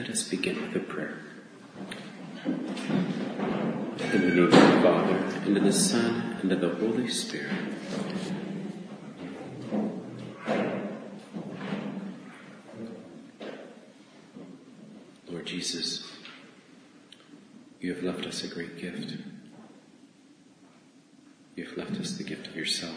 Let us begin with a prayer. In the name of the Father, and of the Son, and of the Holy Spirit. Lord Jesus, you have left us a great gift. You have left us the gift of yourself.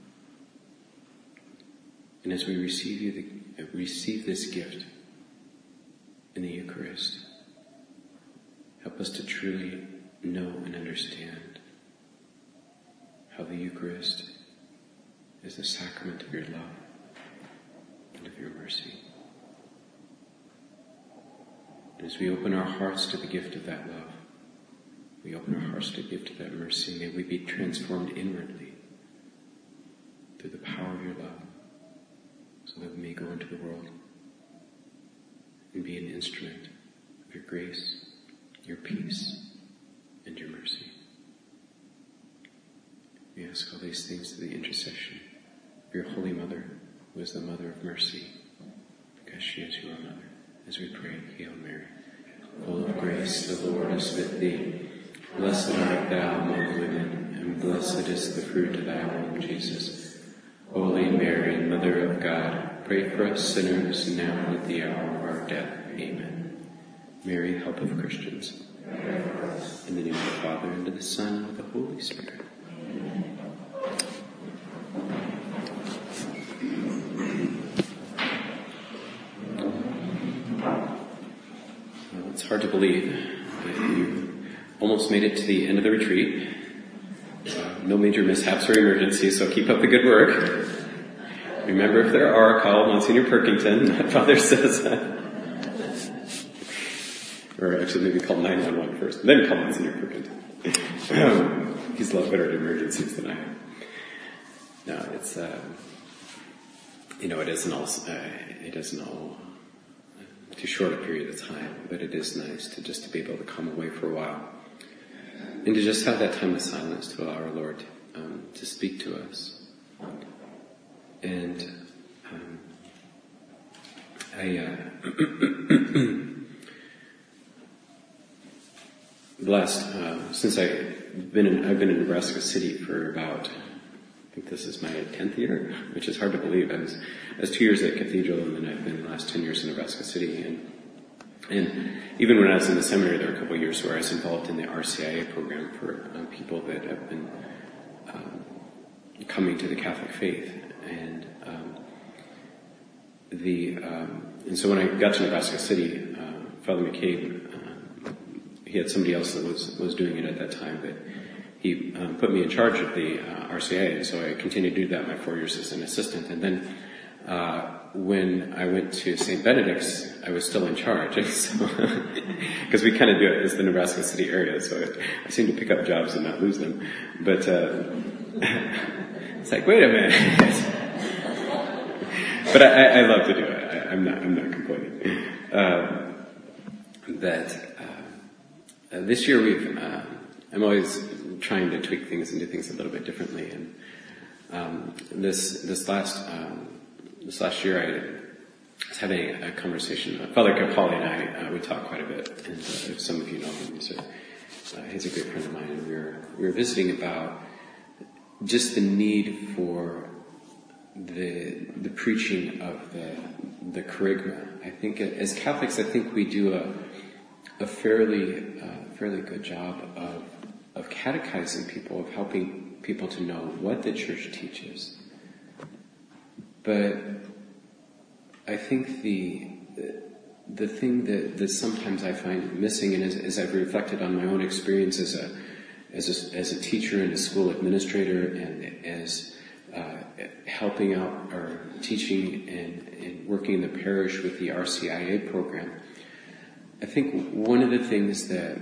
And as we receive this gift in the Eucharist, help us to truly know and understand how the Eucharist is the sacrament of your love and of your mercy. And as we open our hearts to the gift of that love, we open our hearts to the gift of that mercy, may we be transformed inwardly through the power of your love, so that we may go into the world and be an instrument of your grace, your peace, and your mercy. We ask all these things through the intercession of your Holy Mother, who is the Mother of mercy, because she is your mother. As we pray, Hail Mary, full of grace, the Lord is with thee. Blessed art thou among women, and blessed is the fruit of thy womb, Jesus. Holy Mary, Mother of God, pray for us sinners now and at the hour of our death. Amen. Mary, help of Christians. In the name of the Father, and of the Son, and of the Holy Spirit. Well, it's hard to believe that you almost made it to the end of the retreat. No major mishaps or emergencies, so keep up the good work. Remember, if there are, call Monsignor Perkington. Father says, or actually maybe call 911 first, then call Monsignor Perkington. He's a lot better at emergencies than I am. No, it's, it isn't all too short a period of time, but it is nice to be able to come away for a while and to just have that time of silence to allow our Lord to speak to us. And blessed, since I've been in Nebraska City for about, I think this is my 10th year, which is hard to believe. I was 2 years at Cathedral, and then I've been the last 10 years in Nebraska City. And even when I was in the seminary, there were a couple of years where I was involved in the RCIA program for people that have been coming to the Catholic faith. And so when I got to Nebraska City, Father McCabe, he had somebody else that was doing it at that time, but he put me in charge of the RCIA, and so I continued to do that my 4 years as an assistant. And then when I went to St. Benedict's, I was still in charge, because we kind of do it as the Nebraska City area, so I seem to pick up jobs and not lose them. But it's like, wait a minute. But I love to do it. I'm not complaining. This year I'm always trying to tweak things and do things a little bit differently. And this last year I was having a conversation. Father Capaldi and I, we talk quite a bit. And if some of you know him, he's a great friend of mine. And we were visiting about just the need for the preaching of the kerygma. I think as Catholics, we do a fairly good job of catechizing people, of helping people to know what the Church teaches. But I think the thing that sometimes I find missing, and as I've reflected on my own experience as a teacher and a school administrator, and as helping out or teaching and working in the parish with the RCIA program, I think one of the things that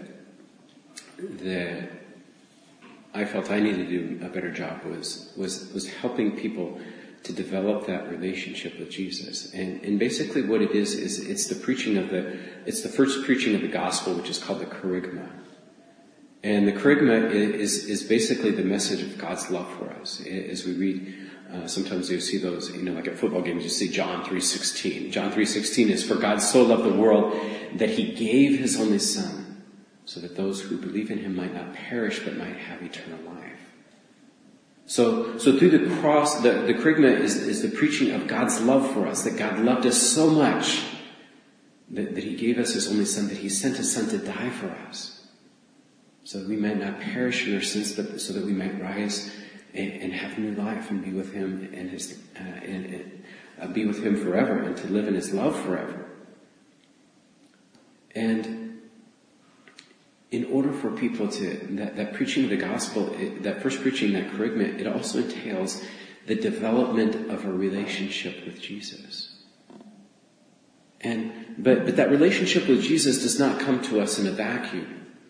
I felt I needed to do a better job was helping people to develop that relationship with Jesus. And basically what it is it's the first preaching of the gospel, which is called the kerygma. And the kerygma is basically the message of God's love for us. As we read sometimes you see those, like at football games, you see John 3:16. John 3:16 is, "For God so loved the world that he gave his only Son, so that those who believe in him might not perish, but might have eternal life." So through the cross, the kerygma is the preaching of God's love for us, that God loved us so much that he gave us his only Son, that he sent his Son to die for us, so that we might not perish in our sins, but so that we might rise and have new life and be with him and be with him forever, and to live in his love forever. And in order for people that preaching of the gospel, that first preaching, that kerygma, it also entails the development of a relationship with Jesus. But that relationship with Jesus does not come to us in a vacuum.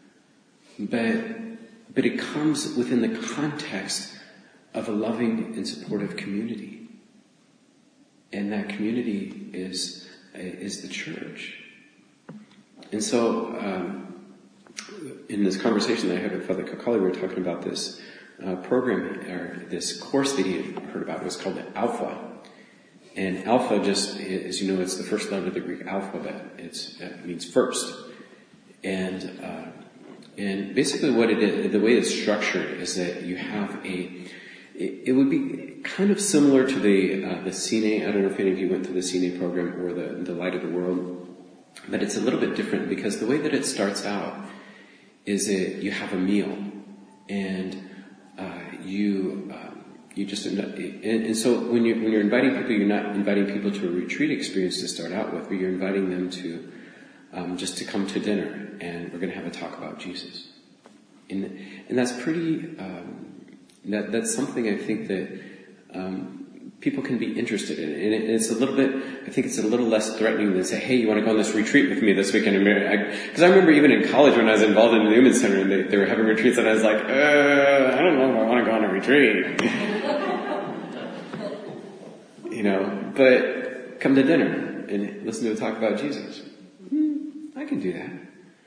But it comes within the context of a loving and supportive community. And that community is the church. And so, in this conversation that I had with Father Kakali, we were talking about this program, or this course that he had heard about. It was called Alpha. And Alpha, just as you know, it's the first letter of the Greek alphabet. It means first. And basically what it is, the way it's structured is that you have it would be kind of similar to the Cine. I don't know if any of you went through the Cine program or the Light of the World, but it's a little bit different, because the way that it starts out is that you have a meal, and you just end up, and so when you're inviting people, you're not inviting people to a retreat experience to start out with, but you're inviting them to just to come to dinner, and we're going to have a talk about Jesus, and that's pretty. That's something I think that people can be interested in, and it's a little bit. I think it's a little less threatening than say, "Hey, you want to go on this retreat with me this weekend?" Because I remember even in college when I was involved in the Newman Center, and they were having retreats, and I was like, "I don't know if I want to go on a retreat." But come to dinner and listen to a talk about Jesus. I can do that.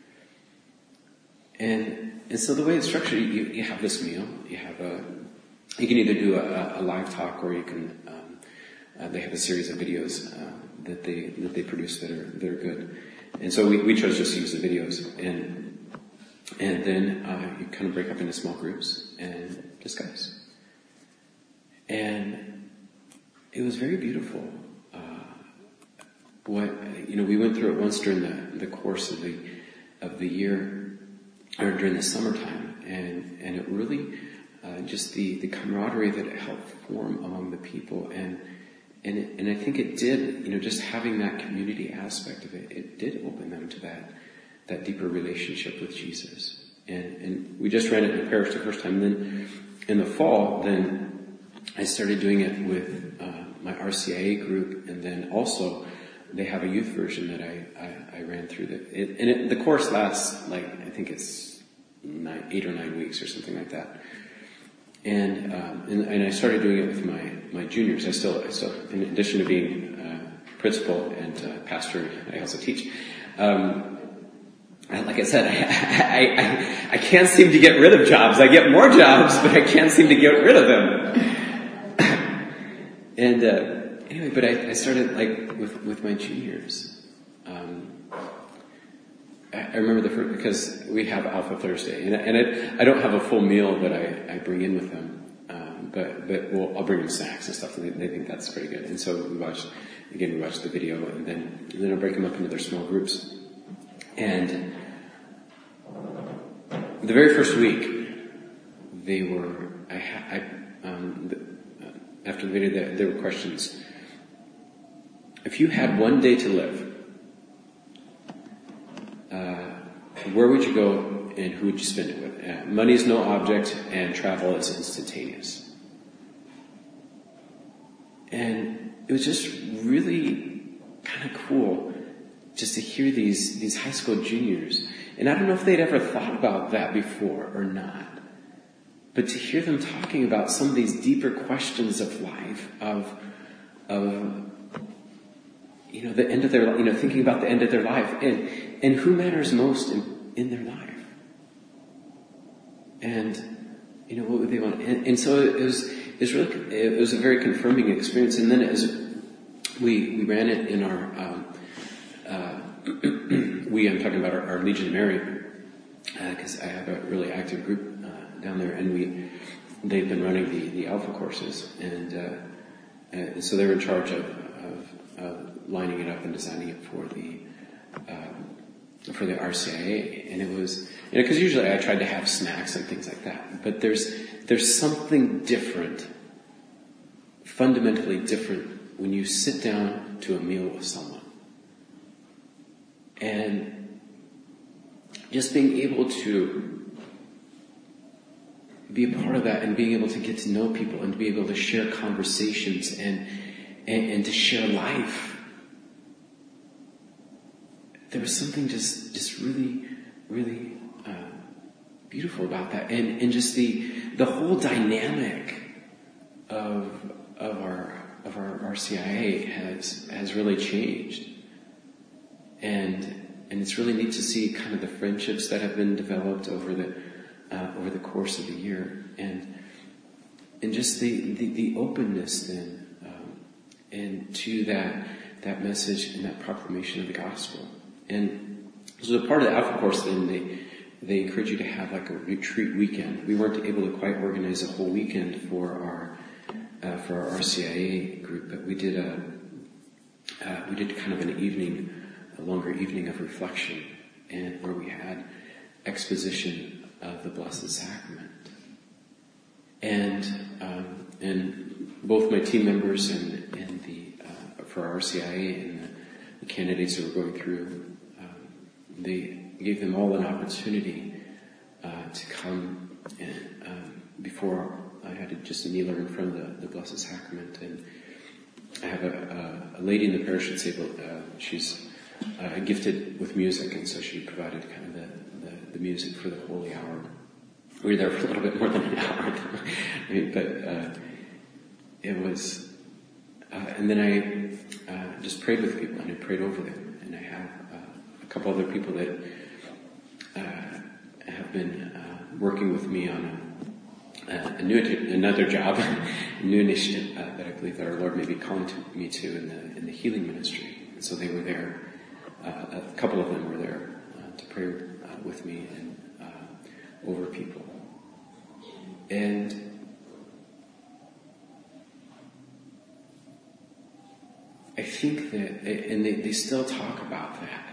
And so the way it's structured, you have this meal. You can either do a live talk, or you can. They have a series of videos that they produce that are good. And so we chose just to use the videos, and then you kind of break up into small groups and discuss. And it was very beautiful. We went through it once during the course of the year, or during the summertime, and it really just the camaraderie that it helped form among the people, and I think it did, just having that community aspect of it did open them to that deeper relationship with Jesus. And we just ran it in parish the first time. Then in the fall, then I started doing it with my RCIA group, and then also they have a youth version that I ran through. The course lasts I think it's 8 or 9 weeks or something like that. And I started doing it with my juniors. I still, in addition to being principal and pastor, I also teach. Like I said, I can't seem to get rid of jobs. I get more jobs, but I can't seem to get rid of them. And anyway, but I started with my juniors. I remember the first, because we have Alpha Thursday, and I don't have a full meal that I bring in with them, but I'll bring them snacks and stuff, and they think that's pretty good. And so we watch the video, and then I'll break them up into their small groups. And the very first week, they were, after the video, there were questions. If you had one day to live, where would you go and who would you spend it with? Money is no object and travel is instantaneous. And it was just really kind of cool just to hear these high school juniors. And I don't know if they'd ever thought about that before or not. But to hear them talking about some of these deeper questions of life, of the end of their, thinking about the end of their life, and who matters most in their life, and what would they want, and so it it was a very confirming experience. And then as we ran it in our, I'm talking about our Legion of Mary, because I have a really active group down there, and they've been running the Alpha courses, and so they're in charge of lining it up and designing it for the RCIA. And it was, because usually I tried to have snacks and things like that, but there's something different, fundamentally different, when you sit down to a meal with someone. And just being able to be a part of that, and being able to get to know people, and to be able to share conversations and to share life. There was something just really, really beautiful about that, and just the whole dynamic of our RCIA has really changed, and it's really neat to see kind of the friendships that have been developed over the course of the year, and just the openness then, and to that message and that proclamation of the gospel. And so, part of the Alpha course, then they encourage you to have like a retreat weekend. We weren't able to quite organize a whole weekend for our RCIA group, but we did kind of a longer evening of reflection, and where we had exposition of the Blessed Sacrament. And both my team members and for our RCIA and the candidates that were going through, they gave them all an opportunity to come and before I had to just kneel in front of the Blessed Sacrament. And I have a lady in the parish that's able, she's gifted with music, and so she provided kind of the music for the Holy Hour. We were there for a little bit more than an hour, but it was, and then I just prayed with people, and I prayed over them, and I have a couple other people that have been working with me on another job, a new initiative that I believe that our Lord may be calling me to in the healing ministry. And so they were there. A couple of them were there to pray with me and over people. And I think that, and they still talk about that.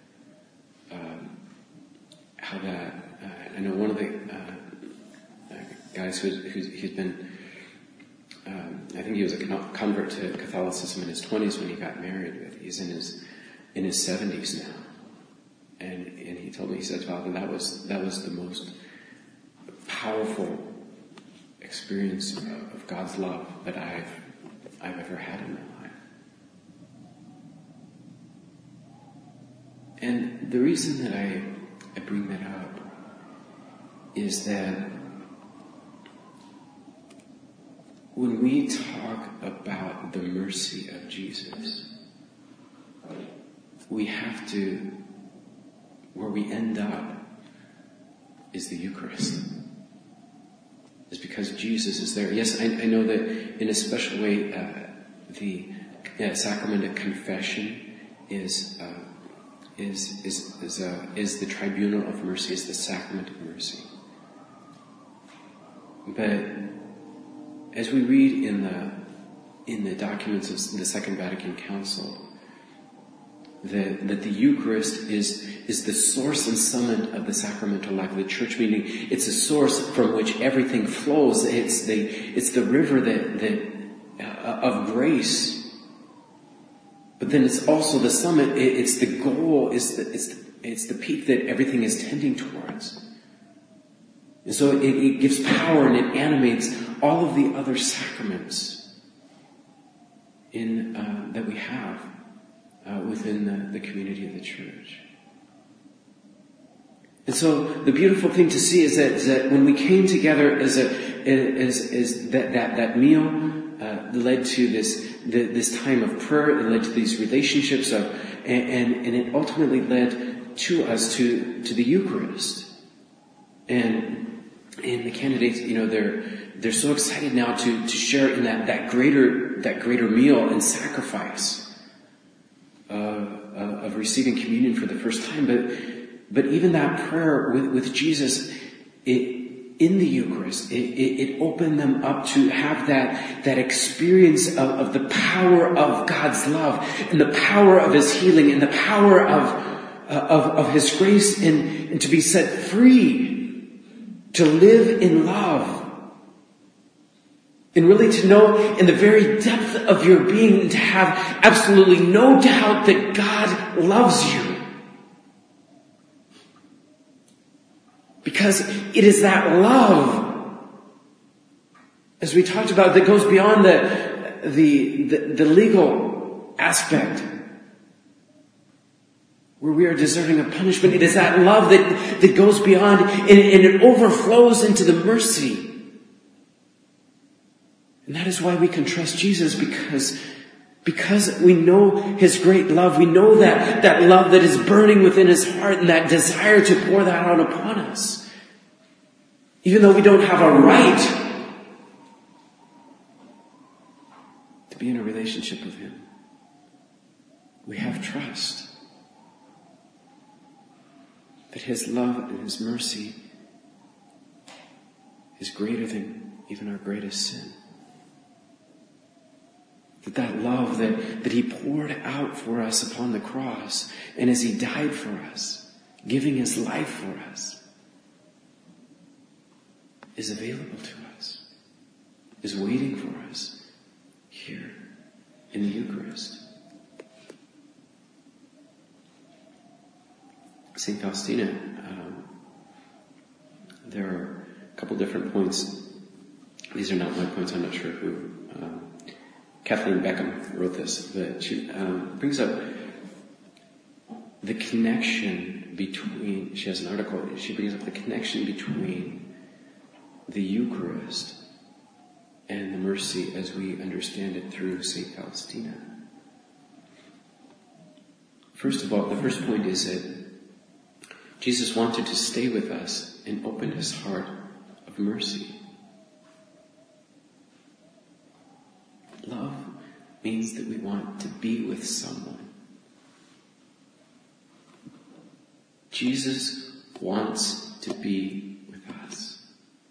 How that, I know one of the guys who's been, I think he was a convert to Catholicism in his 20s when he got married. But he's in his 70s now, and he told me, he said, Father, that was the most powerful experience of God's love that I've ever had in my life. And the reason that I bring that up is that when we talk about the mercy of Jesus, we have to, where we end up is the Eucharist. It's because Jesus is there. Yes, I know that in a special way, the sacrament of confession is the tribunal of mercy, is the sacrament of mercy. But as we read in the documents of the Second Vatican Council, that the Eucharist is the source and summit of the sacramental life of the Church, meaning it's a source from which everything flows. It's the river of grace. But then it's also the summit. It's the goal. It's the peak that everything is tending towards. And so it gives power and it animates all of the other sacraments that we have within the community of the Church. And so the beautiful thing to see is that when we came together as that meal led to this time of prayer, it led to these relationships and it ultimately led to us to the Eucharist. And the candidates, they're so excited now to share in that greater meal and sacrifice of receiving communion for the first time. But even that prayer with Jesus in the Eucharist, it opened them up to have that experience of the power of God's love and the power of His healing and the power of His grace and to be set free, to live in love. And really to know in the very depth of your being, to have absolutely no doubt that God loves you. Because it is that love, as we talked about, that goes beyond the legal aspect, where we are deserving of punishment. It is that love that goes beyond and it overflows into the mercy. And that is why we can trust Jesus, because we know His great love. We know that love that is burning within His heart and that desire to pour that out upon us. Even though we don't have a right to be in a relationship with Him, we have trust that His love and His mercy is greater than even our greatest sin. That love that He poured out for us upon the cross, and as He died for us, giving His life for us, is available to us, is waiting for us here in the Eucharist. St. Faustina, there are a couple different points. These are not my points, I'm not sure who. Kathleen Beckham wrote this, but she brings up the connection between, she has an article, she brings up the connection between the Eucharist and the mercy as we understand it through St. Faustina. First of all, the first point is that Jesus wanted to stay with us and open His heart of mercy. Love means that we want to be with someone. Jesus wants to be with us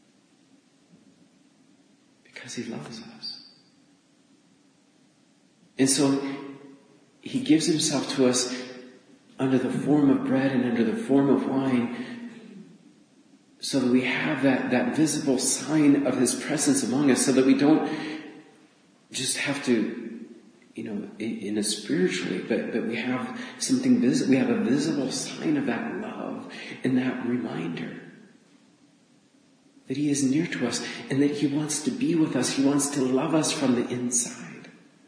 because He loves us. And so He gives Himself to us under the form of bread and under the form of wine, so that we have that visible sign of His presence among us, so that we don't just have to, in a spiritually, but we have something visible. We have a visible sign of that love and that reminder that He is near to us and that He wants to be with us. He wants to love us from the inside.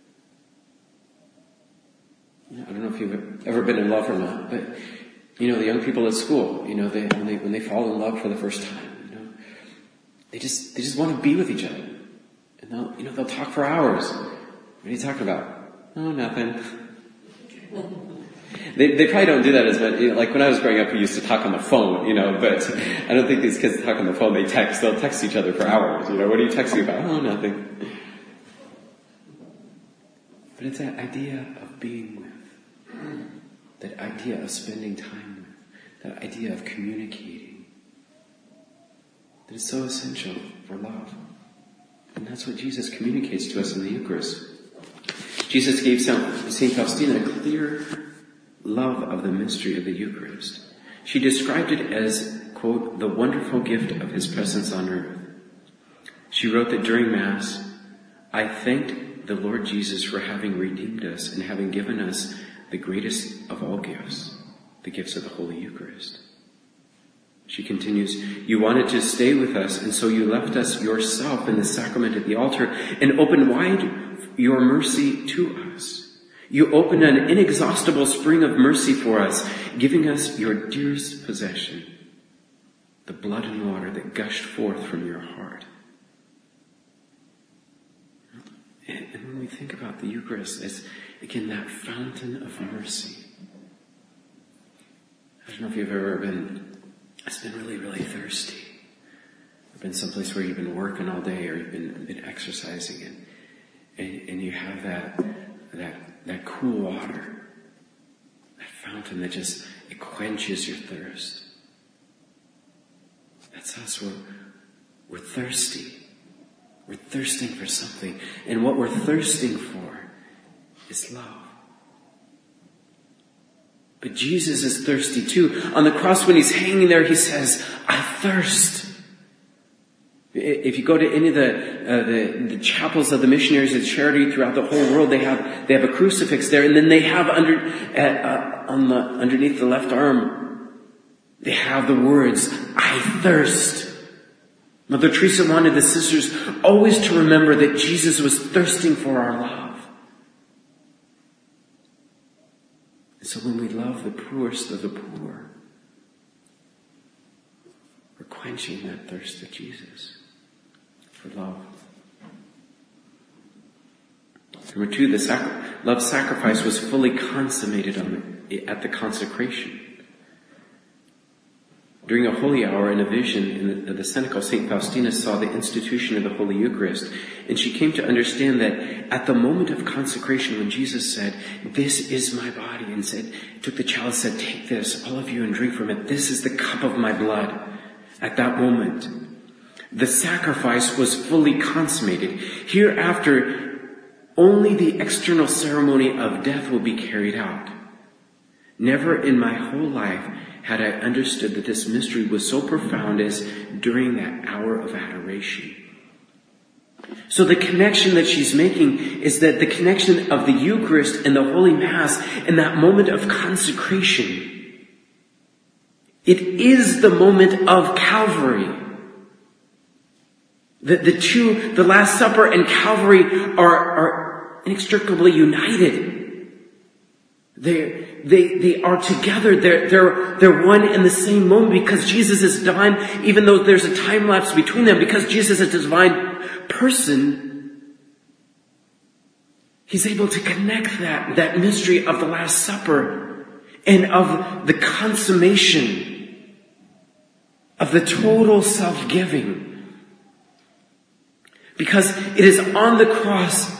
I don't know if you've ever been in love or not, but the young people at school, when they fall in love for the first time, they just want to be with each other. And they'll talk for hours. What are you talking about? Oh, nothing. They probably don't do that as much. Like when I was growing up, we used to talk on the phone, but I don't think these kids talk on the phone. They text. They'll text each other for hours. What are you texting about? Oh, nothing. But it's that idea of being with, that idea of spending time with, that idea of communicating, that is so essential for love. And that's what Jesus communicates to us in the Eucharist. Jesus gave St. Faustina a clear love of the mystery of the Eucharist. She described it as, quote, the wonderful gift of His presence on earth. She wrote that during Mass, I thanked the Lord Jesus for having redeemed us and having given us the greatest of all gifts, the gifts of the Holy Eucharist. She continues, you wanted to stay with us, and so you left us yourself in the sacrament at the altar and opened wide your mercy to us. You opened an inexhaustible spring of mercy for us, giving us your dearest possession, the blood and water that gushed forth from your heart. And when we think about the Eucharist as, again, that fountain of mercy. I don't know if you've ever been really, really thirsty. been someplace where you've been working all day or you've been exercising and you have that cool water, that fountain that just, it quenches your thirst. That's us. We're thirsty. We're thirsting for something. And what we're thirsting for is love. But Jesus is thirsty too. On the cross when he's hanging there, he says, I thirst. If you go to any of the chapels of the missionaries of charity throughout the whole world, they have a crucifix there, and then they have underneath the left arm, they have the words, I thirst. Mother Teresa wanted the sisters always to remember that Jesus was thirsting for our love. And so when we love the poorest of the poor, we're quenching that thirst of Jesus for love. Number 2, the love sacrifice was fully consummated at the consecration. During a holy hour in a vision in the Cenacle, St. Faustina saw the institution of the Holy Eucharist, and she came to understand that at the moment of consecration, when Jesus said, this is my body, and took the chalice, said, take this, all of you, and drink from it. This is the cup of my blood. At that moment, the sacrifice was fully consummated. Hereafter, only the external ceremony of death will be carried out. Never in my whole life had I understood that this mystery was so profound as during that hour of adoration. So the connection that she's making is that the connection of the Eucharist and the Holy Mass in that moment of consecration. It is the moment of Calvary. The Last Supper and Calvary are inextricably united. They are together. They're one in the same moment because Jesus is divine, even though there's a time lapse between them, because Jesus is a divine person. He's able to connect that mystery of the Last Supper and of the consummation of the total self-giving. Because it is on the cross,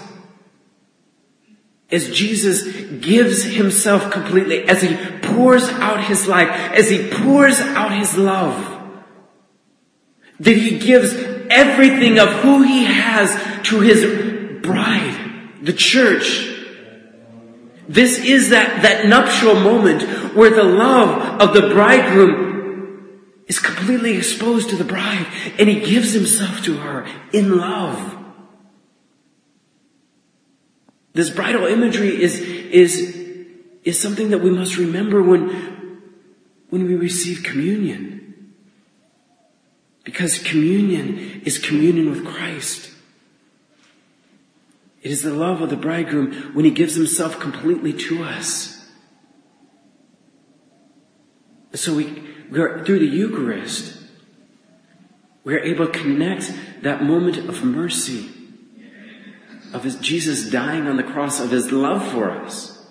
as Jesus gives himself completely, as he pours out his life, as he pours out his love, that he gives everything of who he has to his bride, the church. This is that nuptial moment where the love of the bridegroom is completely exposed to the bride, and he gives himself to her in love. This bridal imagery is something that we must remember when we receive communion. Because communion is communion with Christ. It is the love of the bridegroom when he gives himself completely to us. So through the Eucharist, we are able to connect that moment of mercy, of Jesus dying on the cross, of his love for us.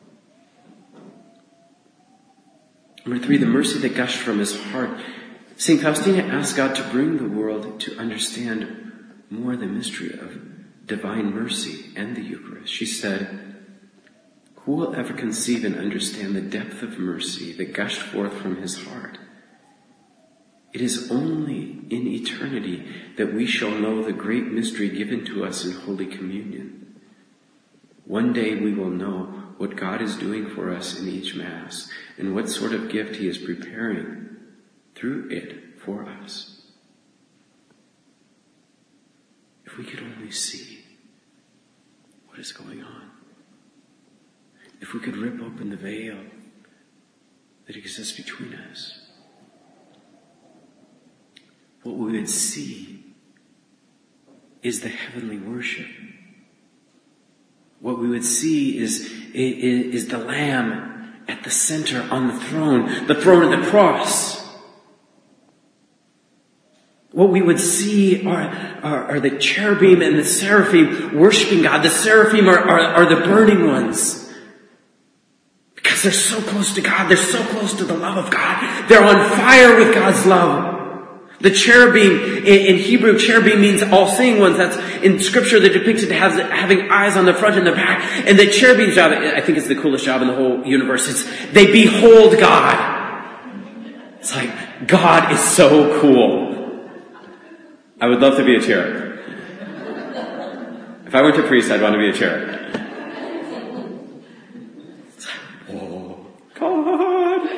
Number 3, the mercy that gushed from his heart. St. Faustina asked God to bring the world to understand more the mystery of divine mercy and the Eucharist. She said, who will ever conceive and understand the depth of mercy that gushed forth from his heart? It is only in eternity that we shall know the great mystery given to us in Holy Communion. One day we will know what God is doing for us in each Mass and what sort of gift he is preparing through it for us. If we could only see what is going on. If we could rip open the veil that exists between us, what we would see is the heavenly worship. What we would see is the Lamb at the center on the throne of the cross. What we would see are the cherubim and the seraphim worshiping God. The seraphim are the burning ones. Because they're so close to God. They're so close to the love of God. They're on fire with God's love. The cherubim, in Hebrew, cherubim means all-seeing ones. That's in scripture they're depicted as having eyes on the front and the back. And the cherubim's job, I think it's the coolest job in the whole universe. They behold God. It's like, God is so cool. I would love to be a cherub. If I went to priest, I'd want to be a cherub. It's like, oh, God.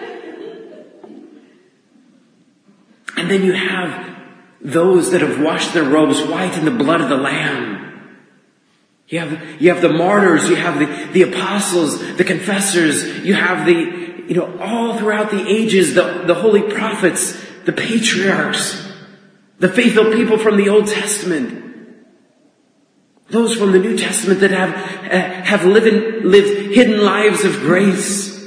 And then you have those that have washed their robes white in the blood of the Lamb. You have the martyrs, you have the apostles, the confessors, you have all throughout the ages, the holy prophets, the patriarchs, the faithful people from the Old Testament, those from the New Testament that have lived hidden lives of grace.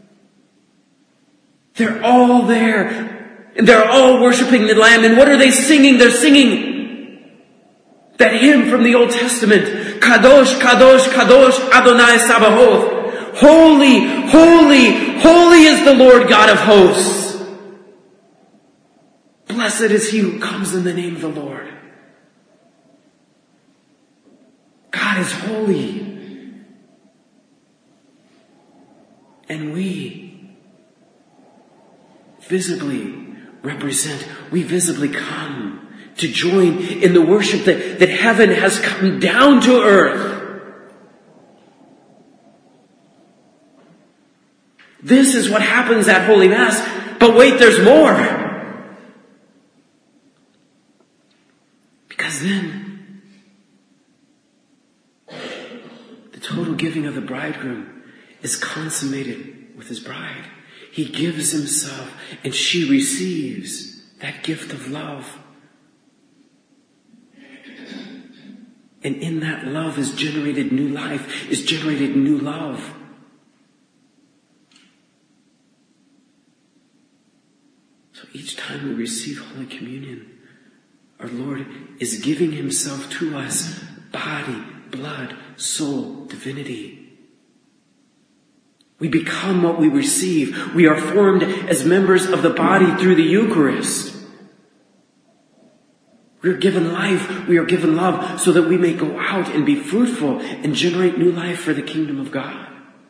They're all there. And they're all worshiping the Lamb. And what are they singing? They're singing that hymn from the Old Testament. Kadosh, Kadosh, Kadosh, Adonai Sabaoth. Holy, holy, holy is the Lord God of hosts. Blessed is he who comes in the name of the Lord. God is holy. And we visibly come to join in the worship that heaven has come down to earth. This is what happens at Holy Mass. But wait, there's more. Because then, the total giving of the bridegroom is consummated with his bride. He gives himself and she receives that gift of love. And in that love is generated new life, is generated new love. So each time we receive Holy Communion, our Lord is giving himself to us, body, blood, soul, divinity. We become what we receive. We are formed as members of the body through the Eucharist. We are given life. We are given love so that we may go out and be fruitful and generate new life for the kingdom of God.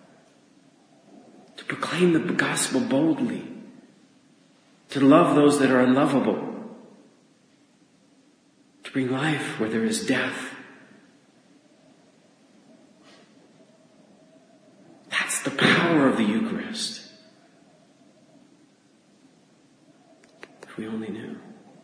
To proclaim the gospel boldly. To love those that are unlovable. To bring life where there is death. That's the power of the Eucharist. If we only knew.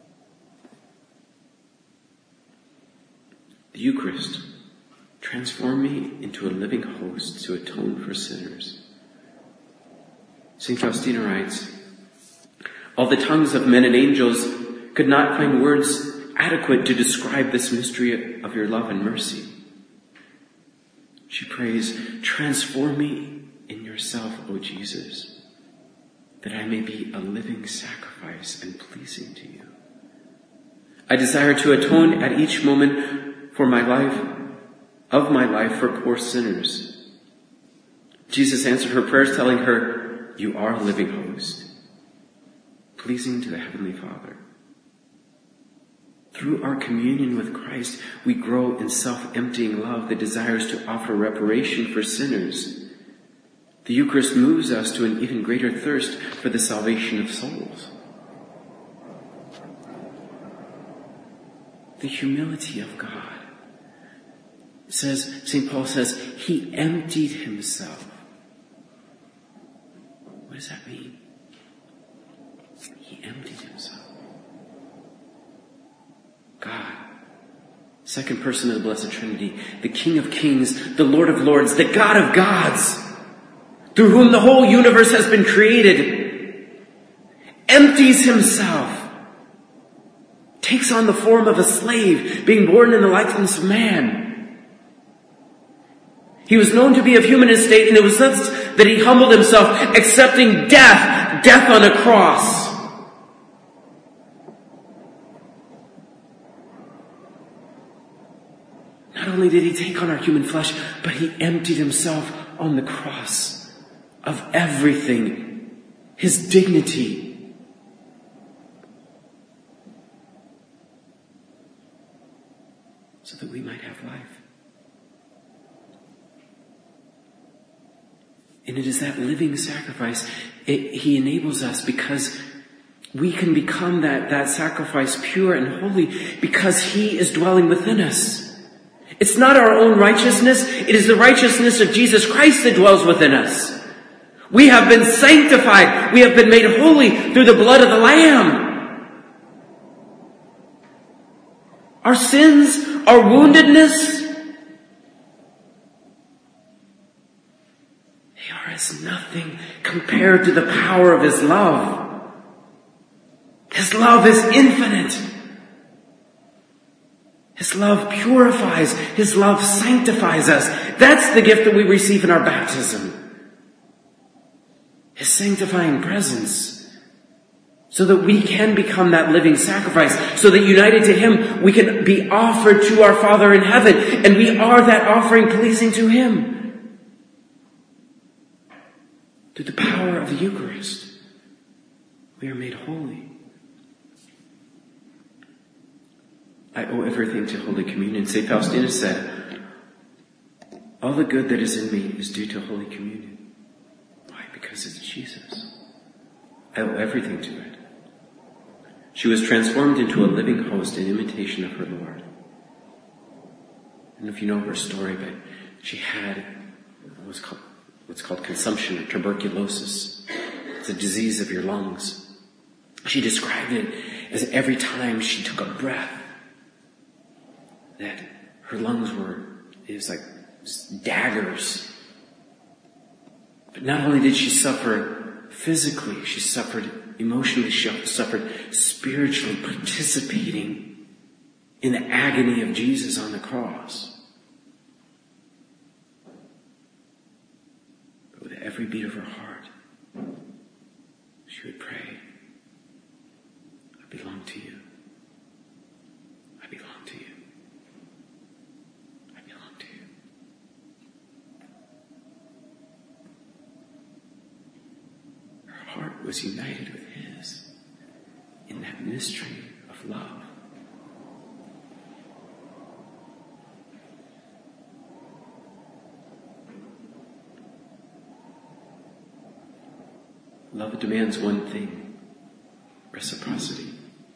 The Eucharist transformed me into a living host to atone for sinners. St. Faustina writes, all the tongues of men and angels could not find words adequate to describe this mystery of your love and mercy. She prays, transform me in yourself, O Jesus, that I may be a living sacrifice and pleasing to you. I desire to atone at each moment of my life for poor sinners. Jesus answered her prayers telling her, you are a living host, pleasing to the Heavenly Father. Through our communion with Christ, we grow in self-emptying love that desires to offer reparation for sinners. The Eucharist moves us to an even greater thirst for the salvation of souls. The humility of God. St. Paul says, he emptied himself. What does that mean? He emptied himself. God, second person of the Blessed Trinity, the King of Kings, the Lord of Lords, the God of gods, through whom the whole universe has been created, empties himself, takes on the form of a slave, being born in the likeness of man. He was known to be of human estate, and it was thus that he humbled himself, accepting death on a cross. Not only did he take on our human flesh, but he emptied himself on the cross of everything, his dignity, And it is that living sacrifice. He enables us because we can become that sacrifice pure and holy because He is dwelling within us. It's not our own righteousness. It is the righteousness of Jesus Christ that dwells within us. We have been sanctified. We have been made holy through the blood of the Lamb. Our sins, our woundedness, they are as nothing compared to the power of His love. His love is infinite. His love purifies. His love sanctifies us. That's the gift that we receive in our baptism. His sanctifying presence. So that we can become that living sacrifice. So that united to Him, we can be offered to our Father in heaven. And we are that offering pleasing to Him. Through the power of the Eucharist, we are made holy. I owe everything to Holy Communion. St. Faustina said, all the good that is in me is due to Holy Communion. Why? Because it's Jesus. I owe everything to it. She was transformed into a living host in imitation of her Lord. I don't know if you know her story, but she had what's called consumption or tuberculosis. It's a disease of your lungs. She described it as every time she took a breath, that her lungs it was like daggers. But not only did she suffer physically, she suffered emotionally, she suffered spiritually, participating in the agony of Jesus on the cross. But with every beat of her heart, she would pray, I belong to you. I belong to you. I belong to you. Her heart was united with His in that mystery of love. Love demands one thing: reciprocity.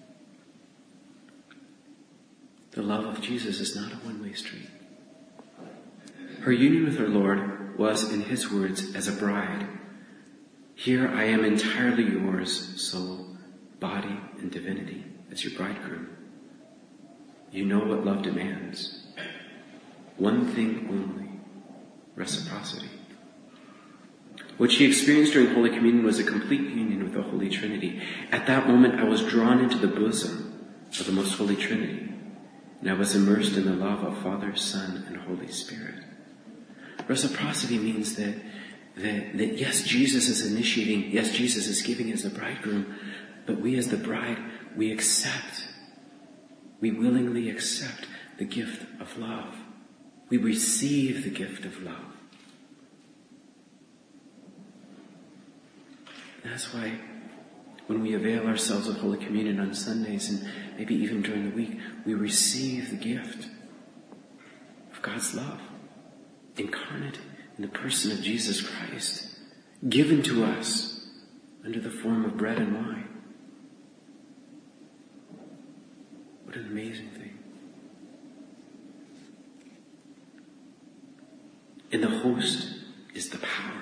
The love of Jesus is not a one-way street. Her union with her Lord was, in His words, as a bride. Here I am entirely yours, soul, body, and divinity, as your bridegroom. You know what love demands. One thing only: reciprocity. What she experienced during Holy Communion was a complete union with the Holy Trinity. At that moment, I was drawn into the bosom of the Most Holy Trinity, and I was immersed in the love of Father, Son, and Holy Spirit. Reciprocity means that yes, Jesus is initiating, yes, Jesus is giving as the bridegroom, but we as the bride, we willingly accept the gift of love. We receive the gift of love. That's why when we avail ourselves of Holy Communion on Sundays and maybe even during the week, we receive the gift of God's love, incarnate in the person of Jesus Christ, given to us under the form of bread and wine. What an amazing thing. In the host is the power.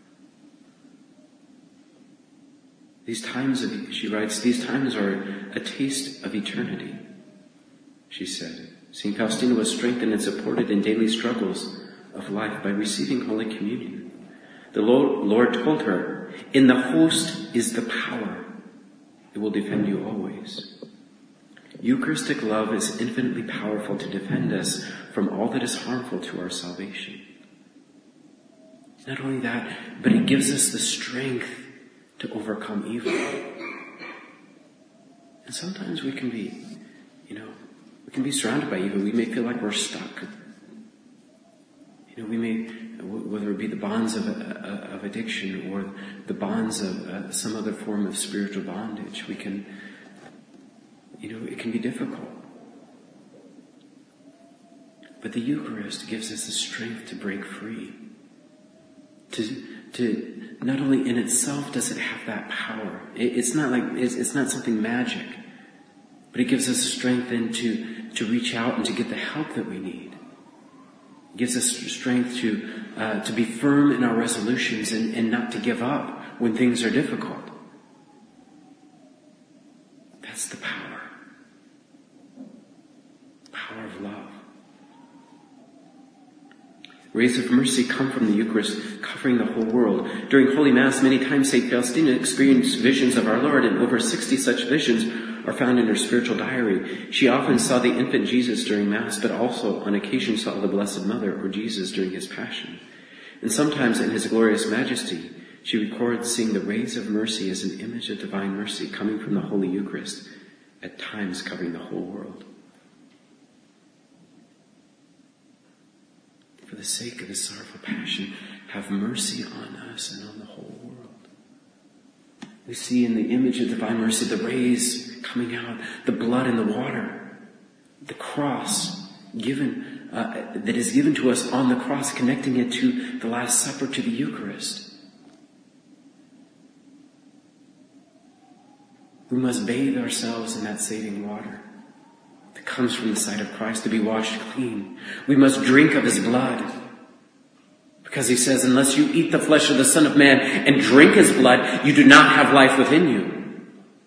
These times, she writes, these times are a taste of eternity, she said. St. Faustina was strengthened and supported in daily struggles of life by receiving Holy Communion. The Lord told her, in the host is the power. It will defend you always. Eucharistic love is infinitely powerful to defend us from all that is harmful to our salvation. Not only that, but it gives us the strength to overcome evil. And sometimes we can be, we can be surrounded by evil. We may feel like we're stuck. We may, whether it be the bonds of addiction or the bonds of some other form of spiritual bondage, we can, it can be difficult. But the Eucharist gives us the strength to break free, not only in itself does it have that power. It's not something magic, but it gives us strength then to reach out and to get the help that we need. It gives us strength to be firm in our resolutions and not to give up when things are difficult. That's the power. Power of love. Rays of mercy come from the Eucharist, covering the whole world. During Holy Mass, many times St. Faustina experienced visions of our Lord, and over 60 such visions are found in her spiritual diary. She often saw the infant Jesus during Mass, but also on occasion saw the Blessed Mother or Jesus during his Passion. And sometimes in his glorious majesty, she records seeing the rays of mercy as an image of divine mercy coming from the Holy Eucharist, at times covering the whole world. For the sake of his sorrowful passion, have mercy on us and on the whole world. We see in the image of divine mercy the rays coming out, the blood and the water, the cross given that is given to us on the cross, connecting it to the Last Supper, to the Eucharist. We must bathe ourselves in that saving water that comes from the side of Christ, to be washed clean. We must drink of his blood, because he says, unless you eat the flesh of the Son of Man and drink his blood, you do not have life within you.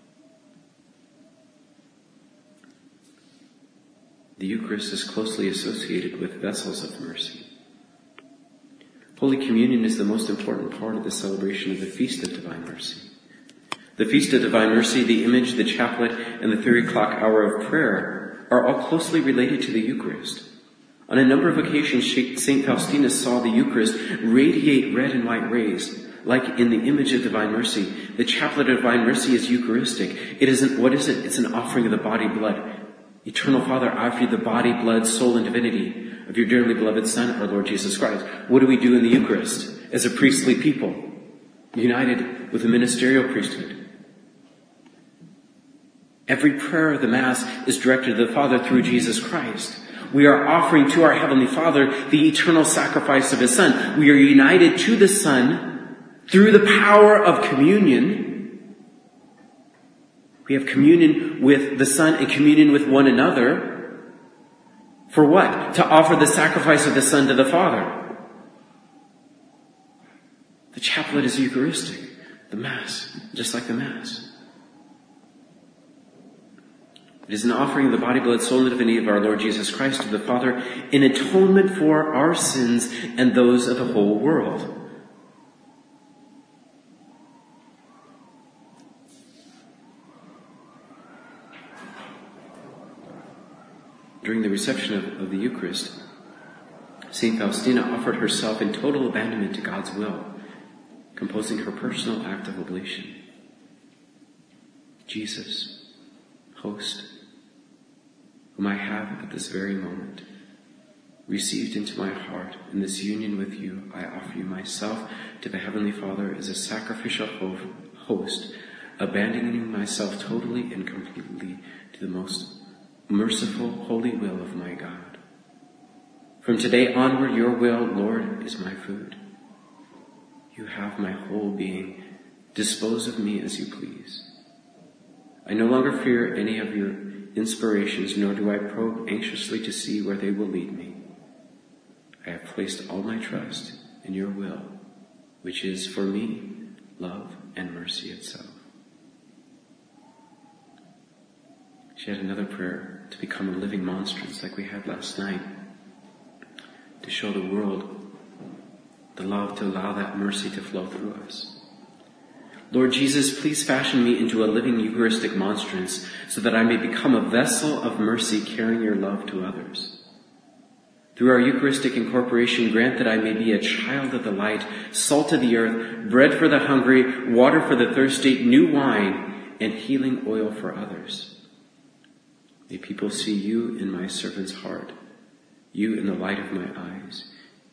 The Eucharist is closely associated with vessels of mercy. Holy Communion is the most important part of the celebration of the Feast of Divine Mercy. The Feast of Divine Mercy, the image, the chaplet, and the 3 o'clock hour of prayer are all closely related to the Eucharist. On a number of occasions, St. Faustina saw the Eucharist radiate red and white rays, like in the image of Divine Mercy. The chaplet of Divine Mercy is Eucharistic. What is it? It's an offering of the body, blood. Eternal Father, I offer you the body, blood, soul, and divinity of your dearly beloved Son, our Lord Jesus Christ. What do we do in the Eucharist as a priestly people, united with the ministerial priesthood? Every prayer of the Mass is directed to the Father through Jesus Christ. We are offering to our Heavenly Father the eternal sacrifice of his Son. We are united to the Son through the power of communion. We have communion with the Son and communion with one another. For what? To offer the sacrifice of the Son to the Father. The chaplet is Eucharistic. The Mass, just like the Mass. It is an offering of the body, blood, soul, and divinity of our Lord Jesus Christ to the Father in atonement for our sins and those of the whole world. During the reception of the Eucharist, St. Faustina offered herself in total abandonment to God's will, composing her personal act of oblation. Jesus, host, whom I have at this very moment received into my heart, in this union with you, I offer you myself to the Heavenly Father as a sacrificial host, abandoning myself totally and completely to the most merciful, holy will of my God. From today onward, your will, Lord, is my food. You have my whole being. Dispose of me as you please. I no longer fear any of your inspirations, nor do I probe anxiously to see where they will lead me. I have placed all my trust in your will, which is for me love and mercy itself. She had another prayer to become a living monstrance like we had last night, to show the world the love, to allow that mercy to flow through us. Lord Jesus, please fashion me into a living Eucharistic monstrance so that I may become a vessel of mercy carrying your love to others. Through our Eucharistic incorporation, grant that I may be a child of the light, salt of the earth, bread for the hungry, water for the thirsty, new wine, and healing oil for others. May people see you in my servant's heart, you in the light of my eyes,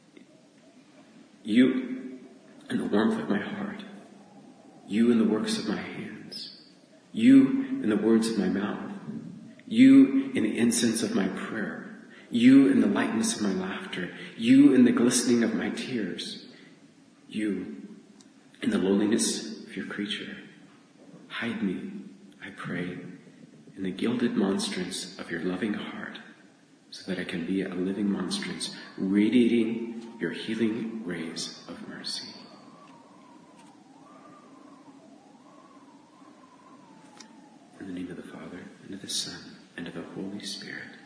you in the warmth of my heart, you in the works of my hands, you in the words of my mouth, you in the incense of my prayer, you in the lightness of my laughter, you in the glistening of my tears, you In the lowliness of your creature, hide me, I pray, in the gilded monstrance of your loving heart, so that I can be a living monstrance, radiating your healing rays of mercy. In the name of the Father, and of the Son, and of the Holy Spirit.